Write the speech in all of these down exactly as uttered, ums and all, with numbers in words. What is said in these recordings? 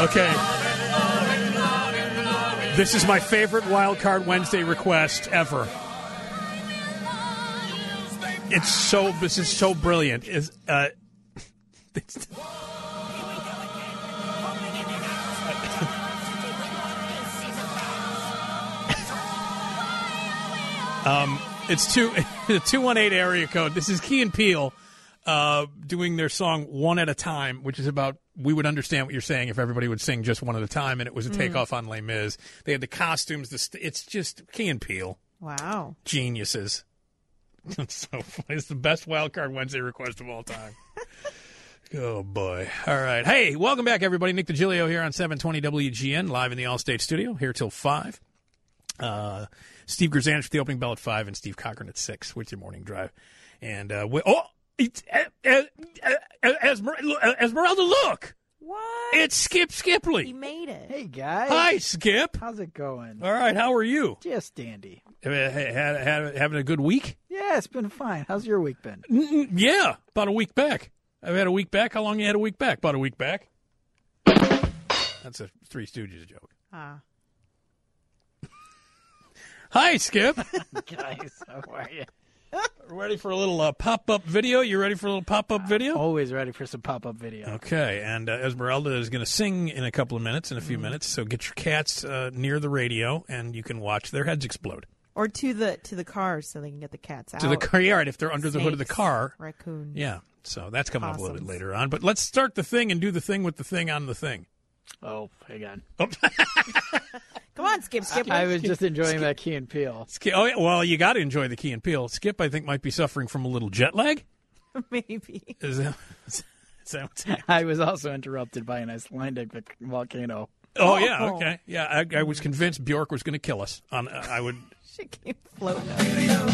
Okay. This is my favorite Wild Card Wednesday request ever. It's so, this is so brilliant. Is uh, it's, um, it's two, the two one eight area code. This is Key and Peele uh, doing their song One at a Time, which is about, we would understand what you're saying if everybody would sing just one at a time, and it was a takeoff mm. on Les Mis. They had the costumes. The st- it's just Key and Peele. Wow. Geniuses. It's so funny. It's the best Wild Card Wednesday request of all time. Oh, boy. All right. Hey, welcome back, everybody. Nick DiGilio here on seven twenty W G N, live in the Allstate studio, here till five. Uh, Steve Grzanich for the opening bell at five, and Steve Cochran at six with your morning drive. And, uh, we, oh, it's, uh, uh, Esmeralda, Esmeralda, look. What? It's Skip Skipley. He made it. Hey, guys. Hi, Skip. How's it going? All right. How are you? Just dandy. Had, had, had, having a good week? Yeah, it's been fine. How's your week been? Mm-mm, yeah, about a week back. I've had a week back. How long you had a week back? About a week back. That's a Three Stooges joke. Ah. Hi, Skip. Guys, how are you? Ready for a little uh, pop-up video? You ready for a little pop-up video? Always ready for some pop-up video. Okay, and uh, Esmeralda is going to sing in a couple of minutes, in a few mm. minutes, so get your cats uh, near the radio, and you can watch their heads explode. Or to the to the cars so they can get the cats out. To the car yard, if they're under Snakes, the hood of the car. Raccoons. Yeah, so that's coming Possums. up a little bit later on. But let's start the thing and do the thing with the thing on the thing. Oh, hang on. Oh. Come on, Skip, Skip. I was just enjoying Skip. that Key and Peele. Skip, oh, yeah, well, you got to enjoy the Key and Peele. Skip, I think, might be suffering from a little jet lag. Maybe. Is that, is that what's happening? I was also interrupted by an Icelandic volcano. Oh, yeah, okay. Yeah, I, I was convinced Bjork was going to kill us. On, uh, I would. She came floating up.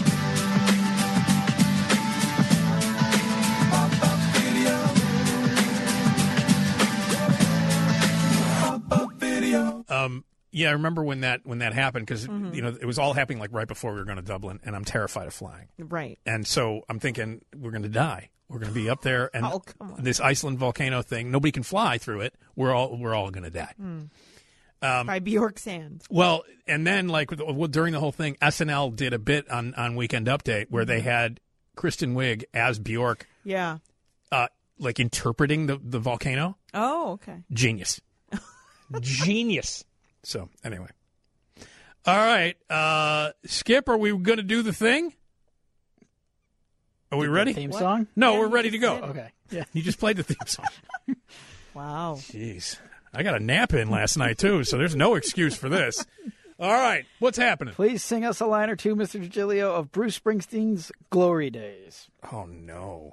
Um, yeah, I remember when that when that happened because mm-hmm. you know it was all happening like right before we were going to Dublin, and I'm terrified of flying. Right. And so I'm thinking we're going to die. We're going to be up there, and oh, come on. This Iceland volcano thing, nobody can fly through it. We're all we're all going to die. Mm. Um, By Bjork's hand. Well, and then like well, during the whole thing, S N L did a bit on, on Weekend Update where mm-hmm. they had Kristen Wiig as Bjork. Yeah. Uh, like interpreting the, the volcano. Oh, okay. Genius. Genius. So, anyway. All right. Uh, Skip, are we going to do the thing? Are we ready? Theme what? song? No, yeah, we're ready to go. Okay. Yeah. You just played the theme song. Wow. Jeez. I got a nap in last night, too, so there's no excuse for this. All right. What's happening? Please sing us a line or two, Mister DiGilio, of Bruce Springsteen's Glory Days. Oh, no.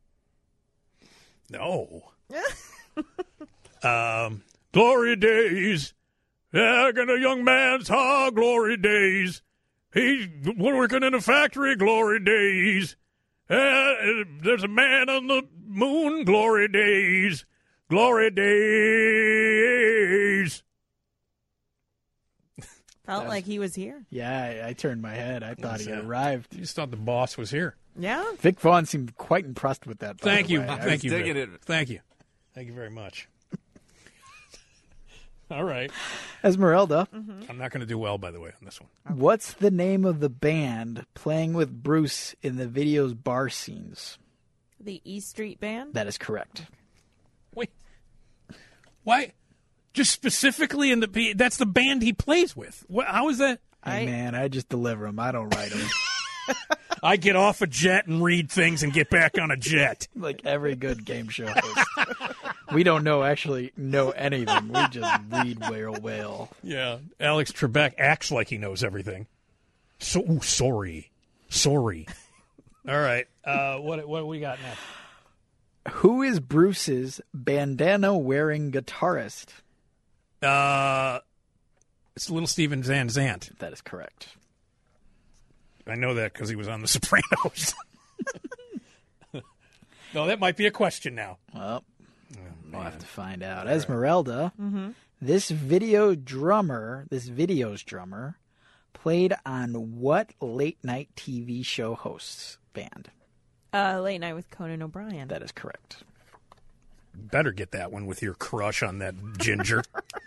No. um, Glory Days. Back in a young man's heart, glory days. He's working in a factory, glory days. Uh, there's a man on the moon, glory days. Glory days. Felt like he was here. Yeah, I, I turned my head. I thought he had uh, arrived. You just thought the boss was here. Yeah. Vic Vaughn seemed quite impressed with that. Thank you. Way. Thank you. Digging Vic. it. Thank you. Thank you very much. All right. Esmeralda. Mm-hmm. I'm not going to do well, by the way, on this one. What's the name of the band playing with Bruce in the video's bar scenes? The E Street Band? That is correct. Wait. Why? Just specifically in the... That's the band he plays with. What, how is that? Hey, I... man, I just deliver them. I don't write them. I get off a jet and read things and get back on a jet. Like every good game show host. We don't know actually know anything. We just read whale whale. Yeah. Alex Trebek acts like he knows everything. So ooh, sorry. Sorry. All right. Uh, what what we got next? Who is Bruce's bandana-wearing guitarist? Uh, it's Little Steven Van Zandt. That is correct. I know that because he was on The Sopranos. No, that might be a question now. Well, oh, we'll have to find out. All Esmeralda, right. mm-hmm. this video drummer, this video's drummer, played on what late-night T V show host's band? Uh, Late Night with Conan O'Brien. That is correct. better get that one with your crush on that ginger.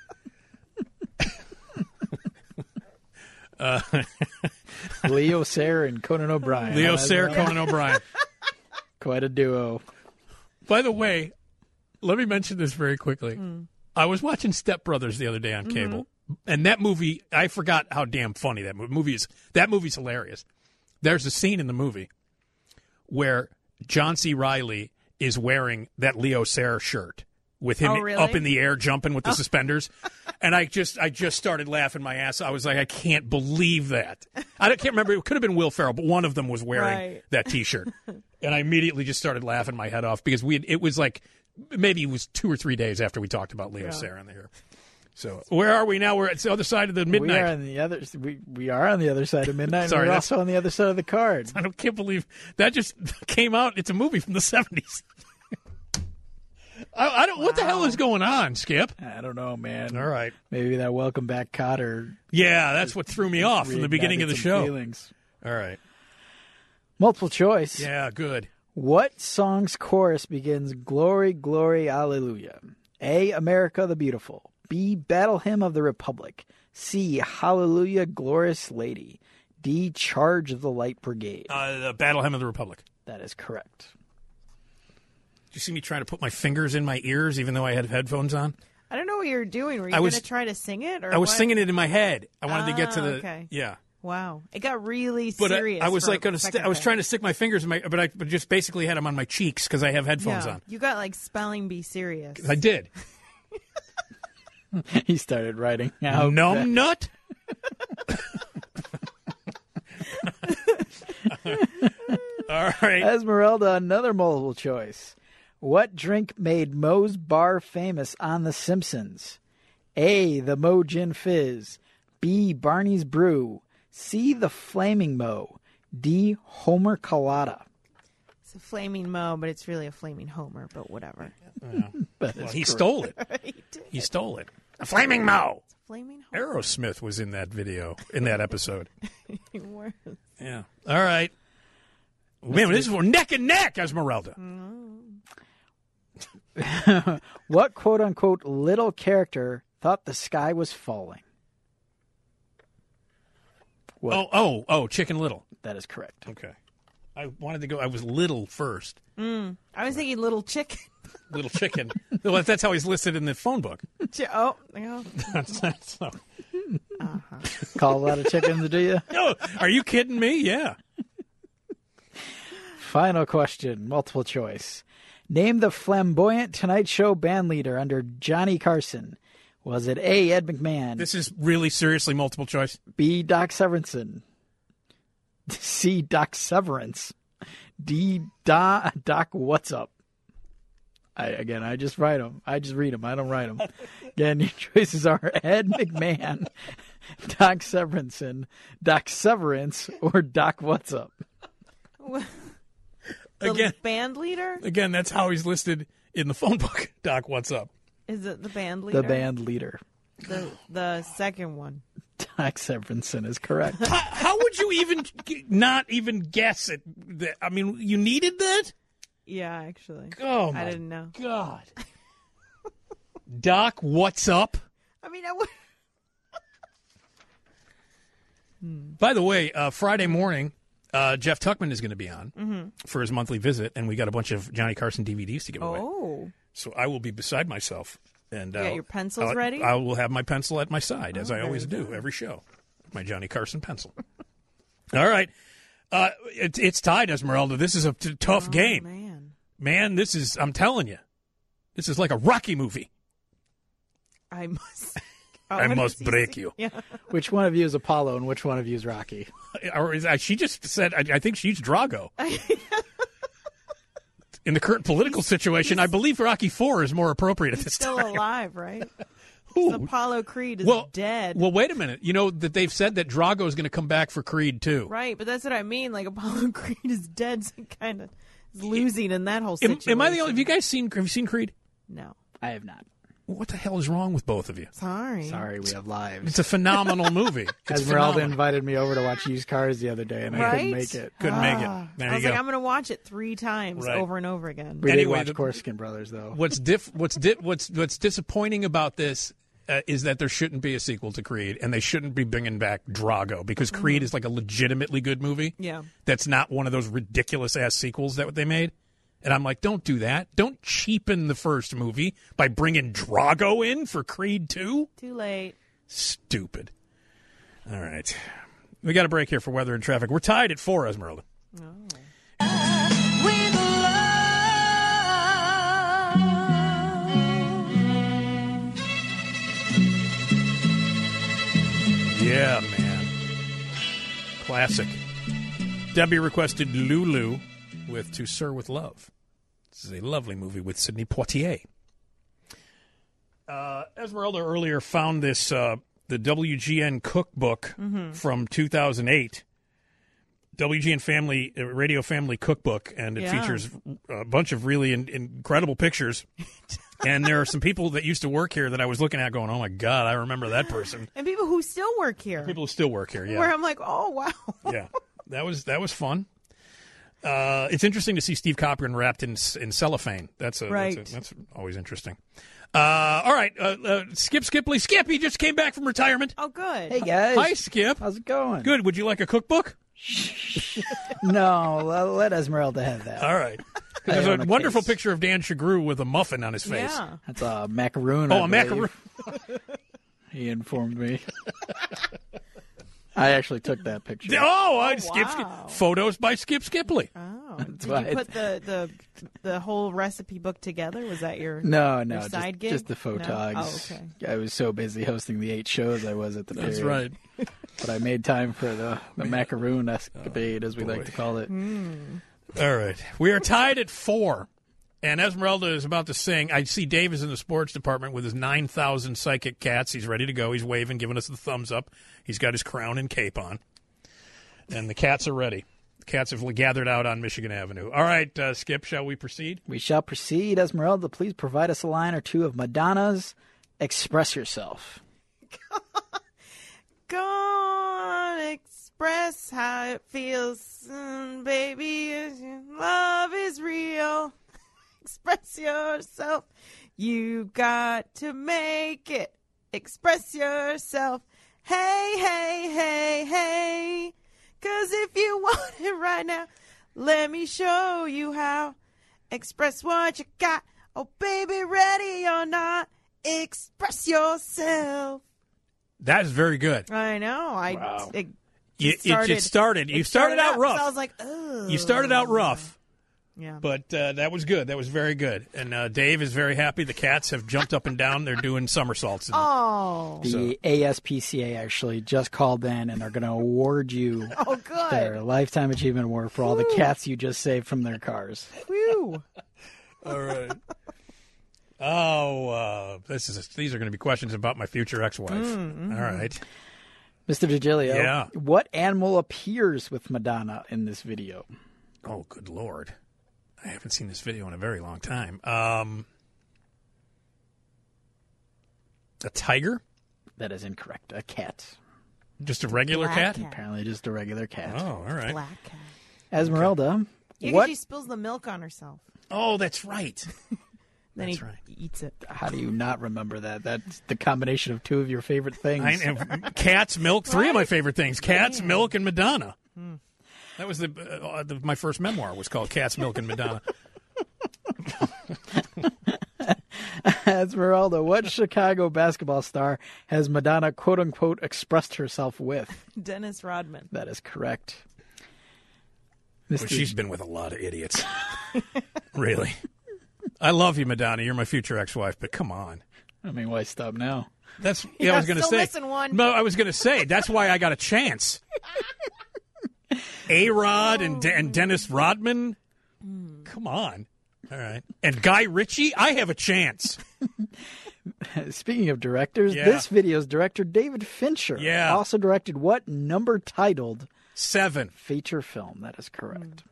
uh, Leo Sayer and Conan O'Brien. Leo Sayer, Conan O'Brien. Quite a duo. By the way, let me mention this very quickly. Mm. I was watching Step Brothers the other day on cable, mm-hmm. and that movie, I forgot how damn funny that movie, movie is. That movie's hilarious. There's a scene in the movie where John C. Reilly is wearing that Leo Sayer shirt with him oh, really? up in the air jumping with the oh. suspenders. And I just I just started laughing my ass. I was like, I can't believe that. I can't remember. It could have been Will Ferrell, but one of them was wearing right. that T-shirt. And I immediately just started laughing my head off because we had, it was like maybe it was two or three days after we talked about Leo yeah. Sayer on the air. So where are we now? We're at the other side of the midnight. We are on the other. We, we are on the other side of midnight. Sorry, and we're also on the other side of the card. I don't can't believe that just came out. It's a movie from the seventies. I, I don't. Wow. What the hell is going on, Skip? I don't know, man. All right, maybe that Welcome Back Kotter. Yeah, that's what threw me off from the beginning of the show. Feelings. All right, multiple choice. Yeah, good. What song's chorus begins "Glory, Glory, Hallelujah"? A. America the Beautiful. B. Battle Hymn of the Republic. C. Hallelujah, Glorious Lady. D. Charge of the Light Brigade. Uh, the Battle Hymn of the Republic. That is correct. Did you see me trying to put my fingers in my ears even though I had headphones on? I don't know what you were doing. Were you going to try to sing it? Or I was what? singing it in my head. I wanted ah, to get to the okay. yeah. Wow, it got really but serious. I, I was like going to. St- I was there. trying to stick my fingers in my, but I but just basically had them on my cheeks because I have headphones yeah. on. You got like spelling bee serious. I did. He started writing out. Numb nut. All right. Esmeralda, another multiple choice. What drink made Moe's Bar famous on The Simpsons? A. The Moe Gin Fizz. B. Barney's Brew. C. The Flaming Moe. D. Homer Colada. It's a flaming Moe, but it's really a flaming Homer, but whatever. Yeah. Well, he correct. stole it. he, he stole it. A flaming Moe. It's a flaming Homer. Aerosmith was in that video, in that episode. He was. Yeah. All right. Man, this is for neck and neck, Esmeralda. Mm. What quote-unquote little character thought the sky was falling? What? Oh, oh, oh, Chicken Little. That is correct. Okay. I wanted to go, I was little first. Mm. I was thinking little chicken. Little chicken. Well, that's how he's listed in the phone book. Oh, yeah. that's, that's so. Uh-huh. Call a lot of chickens, do you? No, are you kidding me? Yeah. Final question, multiple choice. Name the flamboyant Tonight Show band leader under Johnny Carson. Was it A, Ed McMahon? This is really seriously multiple choice. B, Doc Severinsen. C, Doc Severance. D, Do- Doc What's Up. I, again, I just write them. I just read them. I don't write them. Again, your choices are Ed McMahon, Doc Severinsen, Doc Severance, or Doc What's Up. The again, band leader? Again, that's how he's listed in the phone book. Doc, what's up? Is it the band leader? The band leader. The the second one. Doc Severinsen is correct. how, how would you even not even guess it? I mean, you needed that? Yeah, actually. Oh, my I didn't know. God. Doc, what's up? I mean, I would. By the way, uh, Friday morning, uh, Jeff Tuckman is going to be on mm-hmm. for his monthly visit, and we got a bunch of Johnny Carson D V Ds to give away. Oh. So I will be beside myself. And you got I'll, your pencils I'll, ready? I will have my pencil at my side, as oh, I always do good. every show. My Johnny Carson pencil. All right. Uh, it, it's tied, Esmeralda. This is a t- tough oh, game. Man. Man, this is, I'm telling you, this is like a Rocky movie. I must. I must break you. Yeah. Which one of you is Apollo and which one of you is Rocky? Or is, uh, she just said, I, I think she's Drago. In the current political he's, situation, he's, I believe Rocky Four is more appropriate at this still time. Still alive, right? Ooh. Apollo Creed is well, dead. Well, wait a minute. You know that they've said that Drago is going to come back for Creed too. Right, but that's what I mean. Like Apollo Creed is dead, so kind of losing in that whole Am, situation. am I the only? Have you guys seen? Have you seen Creed? No, I have not. What the hell is wrong with both of you? Sorry. Sorry, we have lives. It's a phenomenal movie. It's Esmeralda phenomenal. invited me over to watch Used Cars the other day, and I Right? couldn't make it. Couldn't make it. Ah. There I you was go. like, I'm going to watch it three times Right. over and over again. We Anyway, did watch the- Corsican Brothers, though. What's diff? What's di- What's what's disappointing about this uh, is that there shouldn't be a sequel to Creed, and they shouldn't be bringing back Drago because Creed is like a legitimately good movie. Yeah. That's not one of those ridiculous ass sequels that they made. And I'm like, don't do that. Don't cheapen the first movie by bringing Drago in for Creed two. Too late. Stupid. All right, we got a break here for weather and traffic. We're tied at four, Esmeralda. Yeah, man. Classic. Debbie requested Lulu with To Sir With Love. This is a lovely movie with Sidney Poitier. Uh, Esmeralda earlier found this, uh, the W G N cookbook from two thousand eight. W G N Family, uh, Radio Family Cookbook, and it Yeah. features a bunch of really in, incredible pictures. And there are some people that used to work here that I was looking at going, oh, my God, I remember that person. And people who still work here. People who still work here, yeah. Where I'm like, oh, wow. Yeah, that was that was fun. Uh, it's interesting to see Steve Cochran wrapped in in cellophane. That's a, Right. that's, a, that's always interesting. Uh, all right, uh, uh, Skip Skipley. Skip, he just came back from retirement. Oh, good. Hey, guys. Hi, Skip. How's it going? Good. Would you like a cookbook? No, let- let Esmeralda have that. All right. I There's own a a wonderful case. picture of Dan Shagru with a muffin on his face. Yeah. That's a macaroon. Oh, I a believe. macaroon. He informed me. I actually took that picture. Oh, I Skip, Skip. wow. Photos by Skip Skipley. Oh. That's Did why you I- put the, the the whole recipe book together? Was that your No, no, your just, side gig? just the No? photogs. Oh, okay. I was so busy hosting the eight shows I was at the That's period. right. But I made time for the, the macaroon escapade, as we boy. like to call it. All right. We are tied at four. And Esmeralda is about to sing. I see Dave is in the sports department with his nine thousand psychic cats. He's ready to go. He's waving, giving us the thumbs up. He's got his crown and cape on. And the cats are ready. The cats have gathered out on Michigan Avenue. All right, uh, Skip, shall we proceed? We shall proceed. Esmeralda, please provide us a line or two of Madonna's Express Yourself. Gonna express how it feels, mm, baby. If your love is real. Express yourself. You got to make it. Express yourself. Hey, hey, hey, hey. 'Cause if you want it right now, let me show you how. Express what you got. Oh, baby, ready or not, express yourself. That is very good. I know. I Wow. it, You, just it, started, it started. You it started, out rough. So I was like, oh. You started out rough. Yeah. But uh, that was good. That was very good. And uh, Dave is very happy. The cats have jumped up and down. They're doing somersaults. In Oh. The A S P C A actually just called in and are going to award you Oh, good. their Lifetime Achievement Award for all the cats you just saved from their cars. Whew. All right. Oh, uh, this is these are going to be questions about my future ex-wife. Mm-hmm. All right. Mister DiGilio, Yeah. what animal appears with Madonna in this video? Oh, good Lord. I haven't seen this video in a very long time. Um, a tiger? That is incorrect. A cat. Just a regular Black cat? cat. Apparently just a regular cat. Oh, all right. Black cat. Esmeralda, Yeah, 'cause what? she spills the milk on herself. Oh, that's right. Then That's he right. eats it. How do you not remember that? That's the combination of two of your favorite things. I know. Cats, milk, three of my Right? favorite things. Cats, Man. milk, and Madonna. That was the, uh, the my first memoir was called Cats, Milk, and Madonna. Esmeralda, what Chicago basketball star has Madonna quote unquote expressed herself with? Dennis Rodman. That is correct. Well, Mister she's been with a lot of idiots. Really. I love you, Madonna. You're my future ex-wife, but come on. I mean, why stop now? That's yeah. I was going to still say. missing one. No, I was going to say that's why I got a chance. A Rod and De- and Dennis Rodman. Come on. All right. And Guy Ritchie. I have a chance. Speaking of directors, Yeah. this video's director, David Fincher, Yeah. also directed what number titled Seven. feature film? That is correct.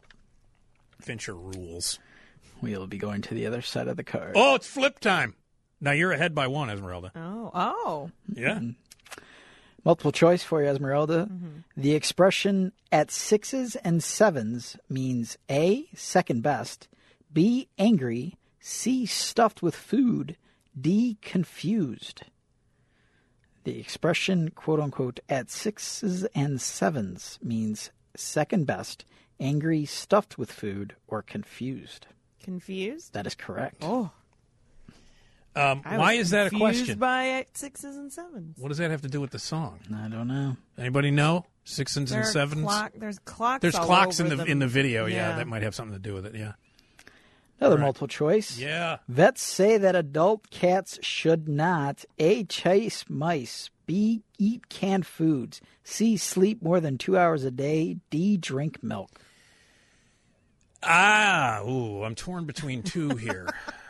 Fincher rules. We'll be going to the other side of the card. Oh, it's flip time. Now you're ahead by one, Esmeralda. Oh, oh. Yeah. Multiple choice for you, Esmeralda. Mm-hmm. The expression at sixes and sevens means A, second best, B, angry, C, stuffed with food, D, confused. The expression, quote unquote, at sixes and sevens means second best, angry, stuffed with food, or confused. Confused? That is correct. Oh. Um, I why was is that a confused question? by sixes and sevens. What does that have to do with the song? I don't know. Anybody know? Sixes There and are sevens? Clock, there's clocks There's all clocks in over the them. in the video. Yeah. Yeah. that might have something to do with it. Yeah. Another Right. multiple choice. Yeah. Vets say that adult cats should not A, chase mice, B, eat canned foods, C, sleep more than two hours a day, D, drink milk. Ah, ooh, I'm torn between two here.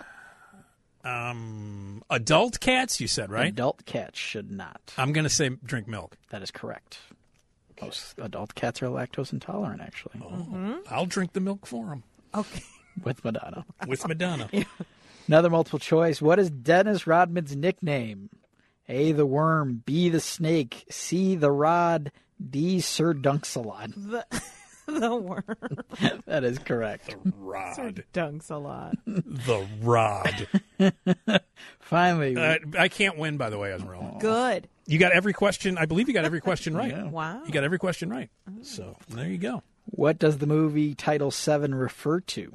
um, adult cats, you said, right? Adult cats should not. I'm going to say drink milk. That is correct. Most adult cats are lactose intolerant, actually, Oh, I'll drink the milk for them Okay. with Madonna. with Madonna. Another multiple choice. What is Dennis Rodman's nickname? A, the worm, B, the snake, C, the rod, D, Sir Dunk-a-Lot. The, the worm. That is correct. Rod. Dunks a lot. The rod. Finally, Uh, I can't win, by the way, Esmeralda. Good. You got every question. I believe you got every question right. Yeah. Wow. You got every question right. So there you go. what does the movie Title seven refer to?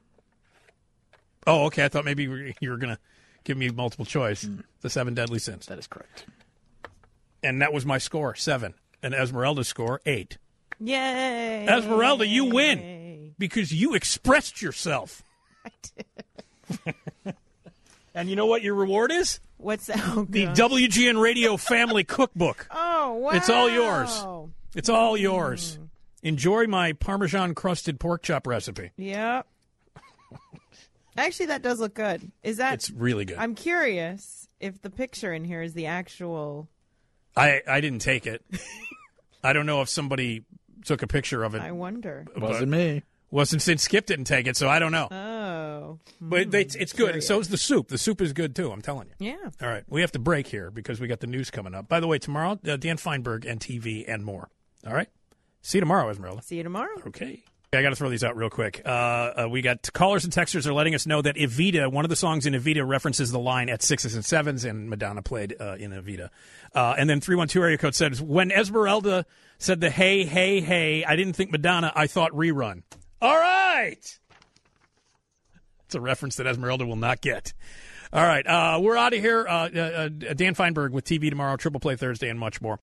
Oh, okay. I thought maybe you were going to give me multiple choice. The seven deadly sins. That is correct. And that was my score, seven. And Esmeralda's score, eight. Yay. Esmeralda, you win because you expressed yourself. I did. And you know what your reward is? What's that? Oh, The gosh. W G N Radio Family Cookbook. Oh, wow. It's all yours. It's all yours. Enjoy my Parmesan crusted pork chop recipe. Yep. Actually, that does look good. Is that? It's really good. I'm curious if the picture in here is the actual. I, I didn't take it. I don't know if somebody took a picture of it. I wonder. but Wasn't me. Wasn't since Skip didn't take it, so I don't know. Oh. But they, it's good, and so is the soup. The soup is good, too, I'm telling you. Yeah. All right, we have to break here because we got the news coming up. By the way, tomorrow, uh, Dan Feinberg and T V and more. All right? See you tomorrow, Esmeralda. See you tomorrow. Okay. I got to throw these out real quick. Uh, uh, we got callers and texters are letting us know that Evita, one of the songs in Evita, references the line at sixes and sevens, and Madonna played uh, in Evita. Uh, and then three one two area code says, when Esmeralda said the hey, hey, hey, I didn't think Madonna, I thought rerun. All right. It's a reference that Esmeralda will not get. All right. Uh, we're out of here. Uh, uh, Dan Feinberg with T V tomorrow, Triple Play Thursday, and much more.